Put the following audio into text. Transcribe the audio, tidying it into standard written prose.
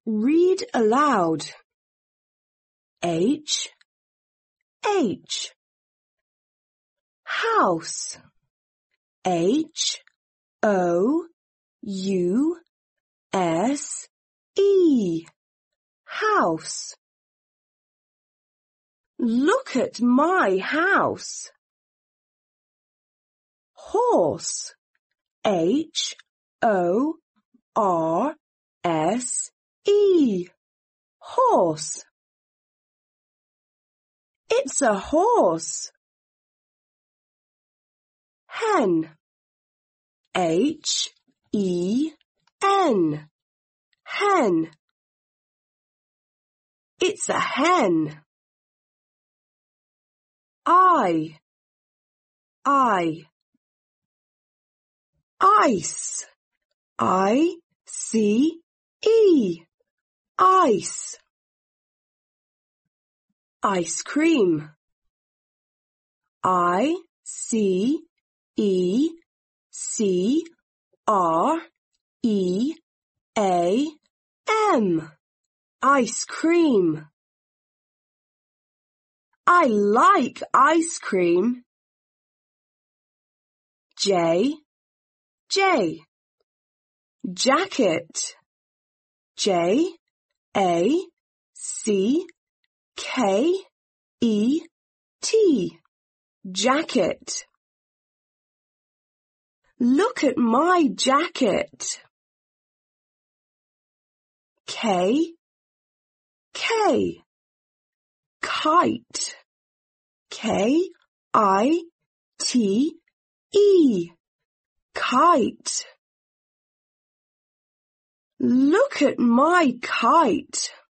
Read aloud. H, H. House. H, O, U, S, E. House. Look at my house. Horse. H, O, R, S, E. Horse. It's a horse. Hen. H, E, N. Hen. It's a hen. I. Ice. I-C-E. Ice. Ice cream. I-C-E-C-R-E-A-M. Ice cream. I like ice cream. J, jacket. J, A, C, K, E, T. Jacket. Look at my jacket. K, kite. K-I-T-E. Kite. Look at my kite.